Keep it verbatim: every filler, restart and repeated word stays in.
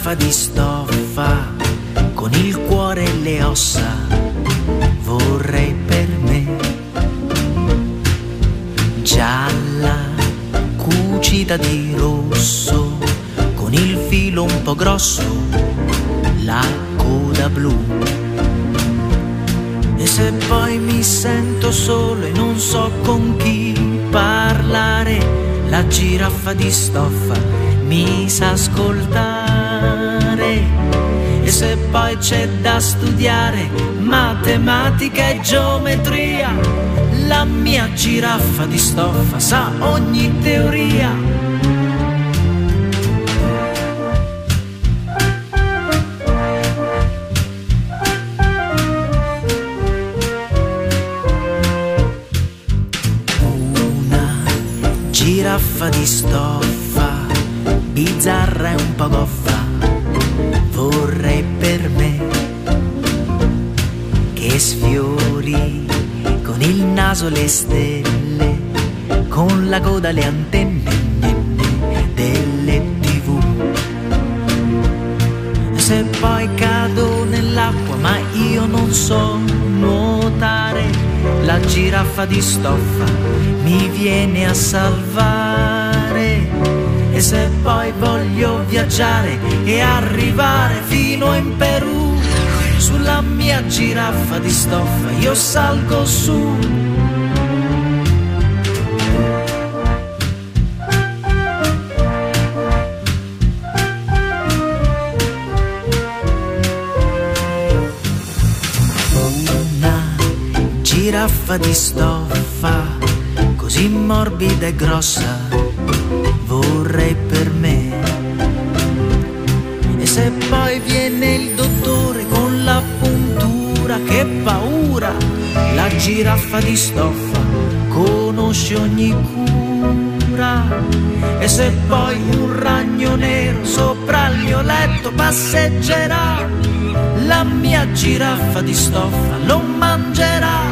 giraffa di stoffa con il cuore e le ossa vorrei per me. Gialla, cucita di rosso, con il filo un po' grosso, la coda blu. E se poi mi sento solo e non so con chi parlare, la giraffa di stoffa mi sa ascoltare. E se poi c'è da studiare matematica e geometria, la mia giraffa di stoffa sa ogni teoria. Giraffa di stoffa, bizzarra e un po' goffa, vorrei per me che sfiori con il naso le stelle, con la coda le antenne delle tivù. E se poi cado nell'acqua ma io non so nuotare, la giraffa di stoffa mi viene a salvare. E se poi voglio viaggiare e arrivare fino in Perù, sulla mia giraffa di stoffa io salgo su. Una giraffa di stoffa così morbida e grossa vorrei per me. E se poi viene il dottore con la puntura, che paura, la giraffa di stoffa conosce ogni cura. E se poi un ragno nero sopra il mio letto passeggerà, la mia giraffa di stoffa lo mangerà.